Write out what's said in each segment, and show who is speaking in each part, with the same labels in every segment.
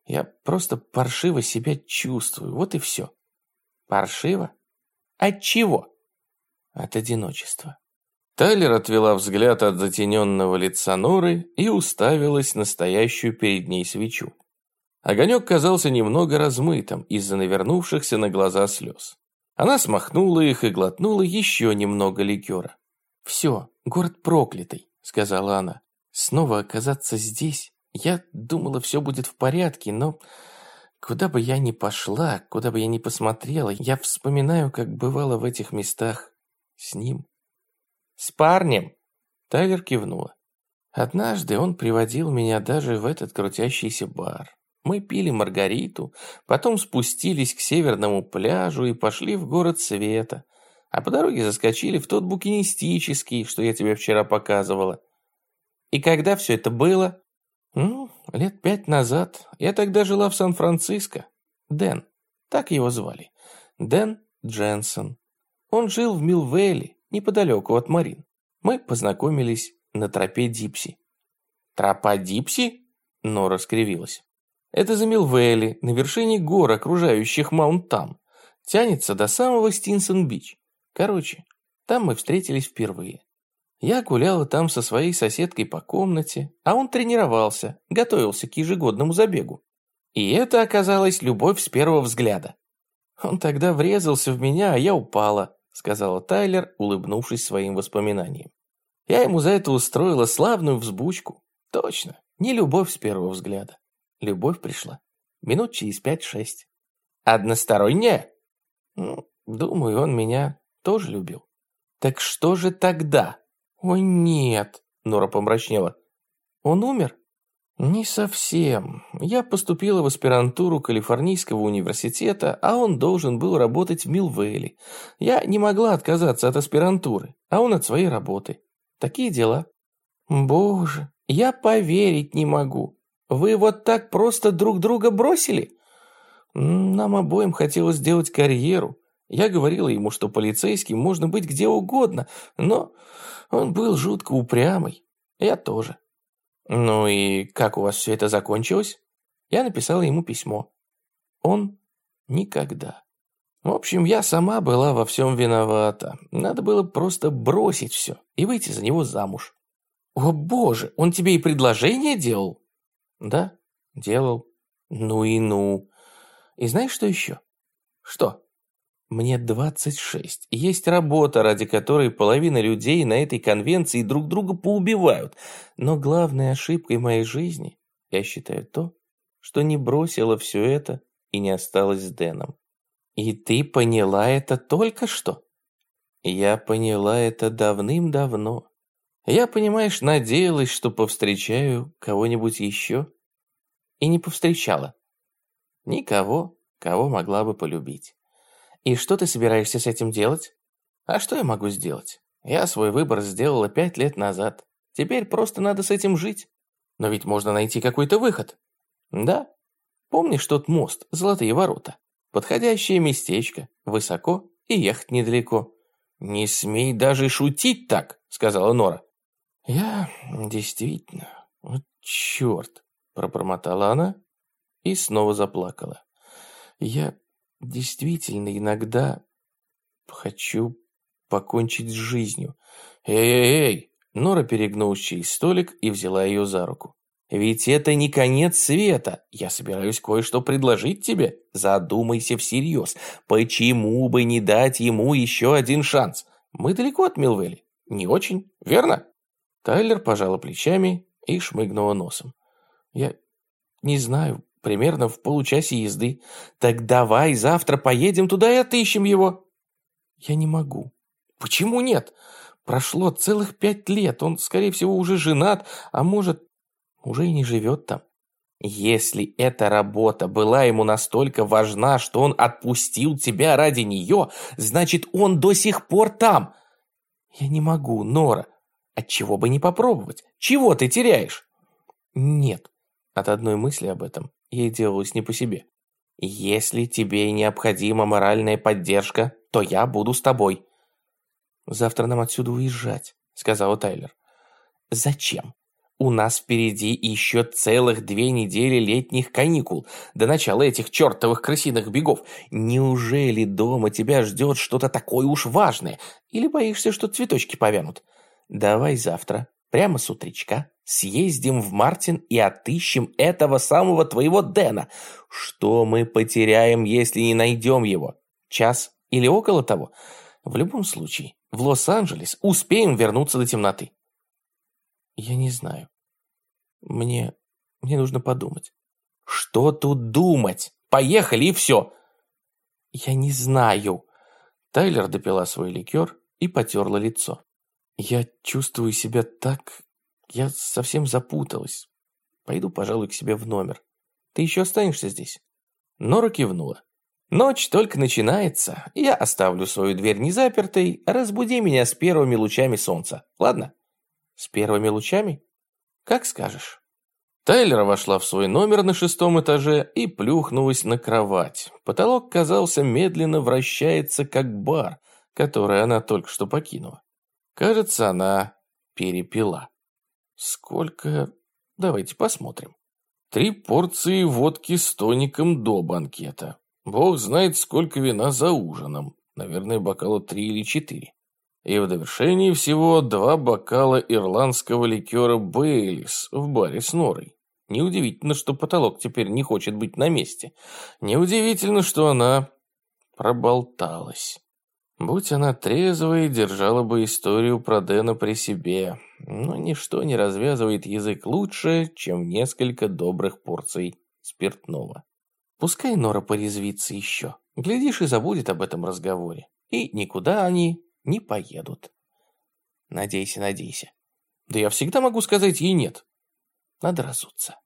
Speaker 1: Я просто паршиво себя чувствую, вот и все. Паршиво? От чего? От одиночества. Тайлер отвела взгляд от затененного лица Норы и уставилась на стоящую перед ней свечу. Огонек казался немного размытым из-за навернувшихся на глаза слез. Она смахнула их и глотнула еще немного ликера. «Все, город проклятый», — сказала она. «Снова оказаться здесь? Я думала, все будет в порядке, но куда бы я ни пошла, куда бы я ни посмотрела, я вспоминаю, как бывало в этих местах с ним». «С парнем?» Тайлер кивнула. «Однажды он приводил меня даже в этот крутящийся бар. Мы пили маргариту, потом спустились к северному пляжу и пошли в город света, а по дороге заскочили в тот букинистический, что я тебе вчера показывала. И когда все это было? Лет 5 назад. Я тогда жила в Сан-Франциско. Дэн, так его звали. Дэн Дженсон. Он жил в Милвейле, неподалеку от Марин. Мы познакомились на тропе Дипси». «Тропа Дипси?» Нора скривилась. «Это за Милвейли, на вершине гор, окружающих Маунт-Там. Тянется до самого Стинсон-Бич. Короче, там мы встретились впервые. Я гуляла там со своей соседкой по комнате, а он тренировался, готовился к ежегодному забегу. И это оказалась любовь с первого взгляда. Он тогда врезался в меня, а я упала», сказала Тайлер, улыбнувшись своим воспоминаниям. «Я ему за это устроила славную взбучку. Точно, не любовь с первого взгляда. Любовь пришла минут через 5-6. Односторонняя? Думаю, он меня тоже любил». «Так что же тогда?» «Ой, нет», Нора помрачнела. «Он умер?» «Не совсем. Я поступила в аспирантуру Калифорнийского университета, а он должен был работать в Милвейле. Я не могла отказаться от аспирантуры, а он от своей работы. Такие дела». «Боже, я поверить не могу. Вы вот так просто друг друга бросили?» «Нам обоим хотелось сделать карьеру. Я говорила ему, что полицейским можно быть где угодно, но он был жутко упрямый. Я тоже». «Ну и как у вас все это закончилось?» Я написала ему письмо. Он никогда. В общем, я сама была во всем виновата. Надо было просто бросить все и выйти за него замуж. «О боже, он тебе и предложение делал?» «Да, делал». «Ну и ну. И знаешь, что еще?» «Что?» «Мне 26. Есть работа, ради которой половина людей на этой конвенции друг друга поубивают. Но главной ошибкой моей жизни, я считаю, то, что не бросила все это и не осталась с Дэном». «И ты поняла это только что?» «Я поняла это давным-давно. Я, понимаешь, надеялась, что повстречаю кого-нибудь еще. И не повстречала. Никого, кого могла бы полюбить. И что ты собираешься с этим делать?» «А что я могу сделать? Я свой выбор сделала 5 лет назад. Теперь просто надо с этим жить. Но ведь можно найти какой-то выход». «Да. Помнишь тот мост, Золотые ворота? Подходящее местечко, высоко и ехать недалеко». «Не смей даже шутить так», — сказала Нора. «Я действительно... Вот черт!» — пробормотала она и снова заплакала. «Я действительно иногда хочу покончить с жизнью». «Эй-эй-эй!» Нора перегнулась через столик и взяла ее за руку. «Ведь это не конец света. Я собираюсь кое-что предложить тебе. Задумайся всерьез. Почему бы не дать ему еще один шанс? Мы далеко от Милвейли. Не очень, верно?» Тайлер пожала плечами и шмыгнула носом. «Я не знаю, примерно в получасе езды. Так давай завтра поедем туда и отыщем его». «Я не могу». «Почему нет? Прошло целых 5 лет. Он, скорее всего, уже женат, а может, уже и не живет там». «Если эта работа была ему настолько важна, что он отпустил тебя ради нее, значит, он до сих пор там». «Я не могу, Нора. Отчего бы не попробовать? Чего ты теряешь?» «Нет». От одной мысли об этом ей делалось не по себе. «Если тебе необходима моральная поддержка, то я буду с тобой». «Завтра нам отсюда уезжать», — сказала Тайлер. «Зачем? У нас впереди еще целых 2 недели летних каникул до начала этих чертовых крысиных бегов. Неужели дома тебя ждет что-то такое уж важное? Или боишься, что цветочки повянут? Давай завтра, прямо с утречка, съездим в Мартин и отыщем этого самого твоего Дэна. Что мы потеряем, если не найдем его? Час или около того? В любом случае, в Лос-Анджелес успеем вернуться до темноты. Я не знаю. Мне нужно подумать. Что тут думать? Поехали и все. Я не знаю. Тайлер допила свой ликер и потерла лицо. Я чувствую себя так... Я совсем запуталась. Пойду, пожалуй, к себе в номер. Ты еще останешься здесь? Нора кивнула. Ночь только начинается. Я оставлю свою дверь незапертой. Разбуди меня с первыми лучами солнца. Ладно? С первыми лучами? Как скажешь. Тайлер вошла в свой номер на 6-м этаже и плюхнулась на кровать. Потолок, казался, медленно вращается, как бар, который она только что покинула. Кажется, она перепила. Сколько? Давайте посмотрим. 3 порции водки с тоником до банкета. Бог знает, сколько вина за ужином. Наверное, бокала 3 или 4. И в довершении всего 2 бокала ирландского ликера Бейлис в баре с Норой. Неудивительно, что потолок теперь не хочет быть на месте. Неудивительно, что она проболталась. Будь она трезвой, держала бы историю про Дэна при себе. Но ничто не развязывает язык лучше, чем несколько добрых порций спиртного. Пускай Нора порезвится еще. Глядишь, и забудет об этом разговоре. И никуда они не поедут. Надейся, надейся. Да я всегда могу сказать ей нет. Надо разуться.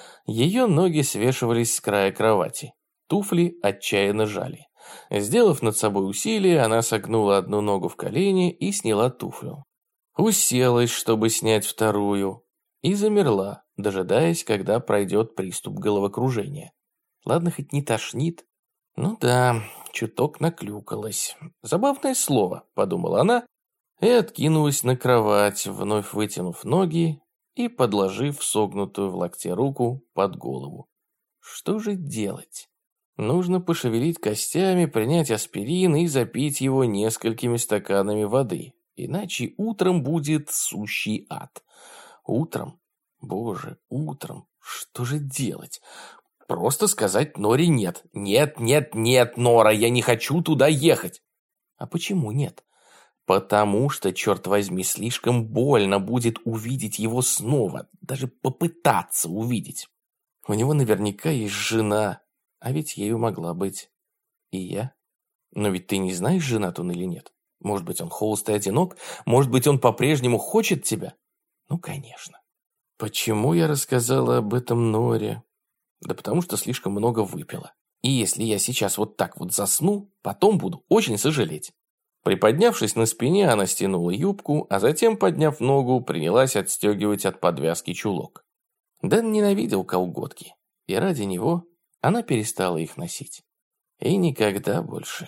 Speaker 1: Ее ноги свешивались с края кровати. Туфли отчаянно жали. Сделав над собой усилие, она согнула одну ногу в колени и сняла туфлю. Уселась, чтобы снять вторую, и замерла, дожидаясь, когда пройдет приступ головокружения. Ладно, хоть не тошнит. Ну да, чуток наклюкалась. Забавное слово, подумала она, и откинулась на кровать, вновь вытянув ноги и подложив согнутую в локте руку под голову. Что же делать? Нужно пошевелить костями, принять аспирин и запить его несколькими стаканами воды. Иначе утром будет сущий ад. Утром? Боже, утром. Что же делать? Просто сказать Норе нет. Нет, нет, нет, Нора, я не хочу туда ехать. А почему нет? Потому что, черт возьми, слишком больно будет увидеть его снова. Даже попытаться увидеть. У него наверняка есть жена. А ведь ею могла быть и я. Но ведь ты не знаешь, женат он или нет. Может быть, он холост и одинок? Может быть, он по-прежнему хочет тебя? Ну, конечно. Почему я рассказала об этом Норе? Да потому что слишком много выпила. И если я сейчас вот так вот засну, потом буду очень сожалеть. Приподнявшись на спине, она стянула юбку, а затем, подняв ногу, принялась отстегивать от подвязки чулок. Дэн ненавидел колготки, и ради него она перестала их носить. И никогда больше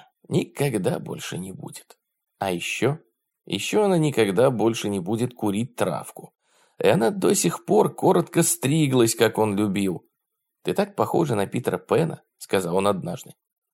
Speaker 1: не будет. А еще она никогда больше не будет курить травку. И она до сих пор коротко стриглась, как он любил. «Ты так похожа на Питера Пэна», — сказал он однажды.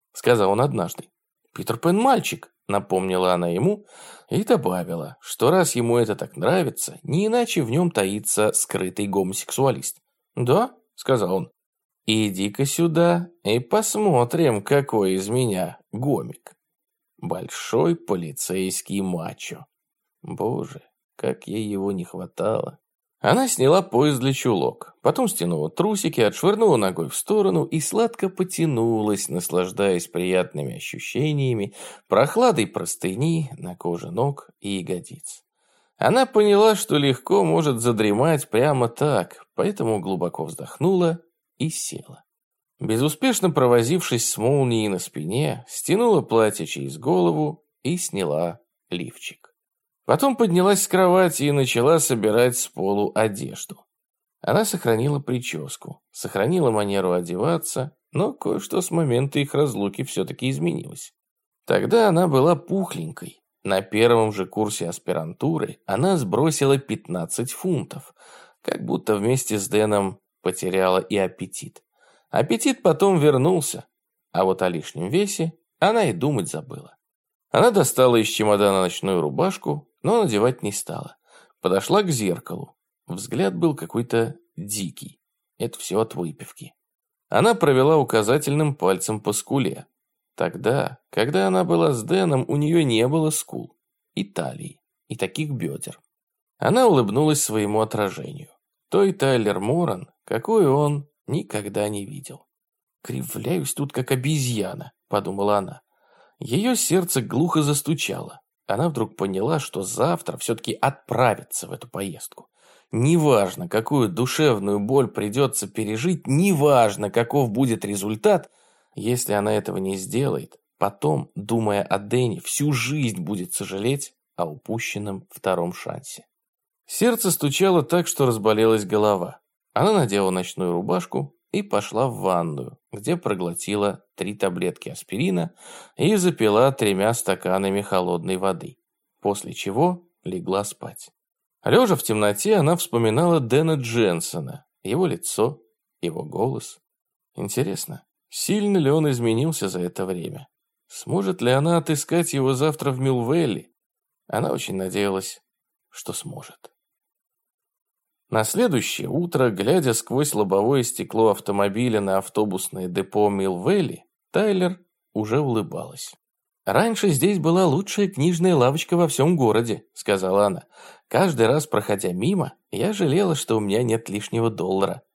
Speaker 1: «Питер Пэн мальчик», — напомнила она ему и добавила, что раз ему это так нравится, не иначе в нем таится скрытый гомосексуалист. «Да», — сказал он. «Иди-ка сюда и посмотрим, какой из меня гомик. Большой полицейский мачо». Боже, как ей его не хватало. Она сняла пояс для чулок, потом стянула трусики, отшвырнула ногой в сторону и сладко потянулась, наслаждаясь приятными ощущениями, прохладой простыни на коже ног и ягодиц. Она поняла, что легко может задремать прямо так, поэтому глубоко вздохнула и села. Безуспешно провозившись с молнией на спине, стянула платье через голову и сняла лифчик. Потом поднялась с кровати и начала собирать с полу одежду. Она сохранила прическу, сохранила манеру одеваться, но кое-что с момента их разлуки все-таки изменилось. Тогда она была пухленькой. На первом же курсе аспирантуры она сбросила 15 фунтов. как будто вместе с Дэном потеряла и аппетит. Аппетит потом вернулся, а вот о лишнем весе она и думать забыла. Она достала из чемодана ночную рубашку, но надевать не стала. Подошла к зеркалу. Взгляд был какой-то дикий. Это все от выпивки. Она провела указательным пальцем по скуле. Тогда, когда она была с Дэном, у нее не было скул, и талии, и таких бедер. Она улыбнулась своему отражению. Той Тайлер Моран, какой он никогда не видел. «Кривляюсь тут, как обезьяна», — подумала она. Ее сердце глухо застучало. Она вдруг поняла, что завтра все-таки отправится в эту поездку. Неважно, какую душевную боль придется пережить, неважно, каков будет результат, если она этого не сделает, потом, думая о Дэне, всю жизнь будет сожалеть о упущенном втором шансе. Сердце стучало так, что разболелась голова. Она надела ночную рубашку и пошла в ванную, где проглотила 3 таблетки аспирина и запила 3 стаканами холодной воды, после чего легла спать. Лежа в темноте, она вспоминала Дэна Дженсона, его лицо, его голос. Интересно, сильно ли он изменился за это время? Сможет ли она отыскать его завтра в Милвелле? Она очень надеялась, что сможет. На следующее утро, глядя сквозь лобовое стекло автомобиля на автобусное депо Милвелли, Тайлер уже улыбалась. «Раньше здесь была лучшая книжная лавочка во всем городе», — сказала она. «Каждый раз, проходя мимо, я жалела, что у меня нет лишнего $1.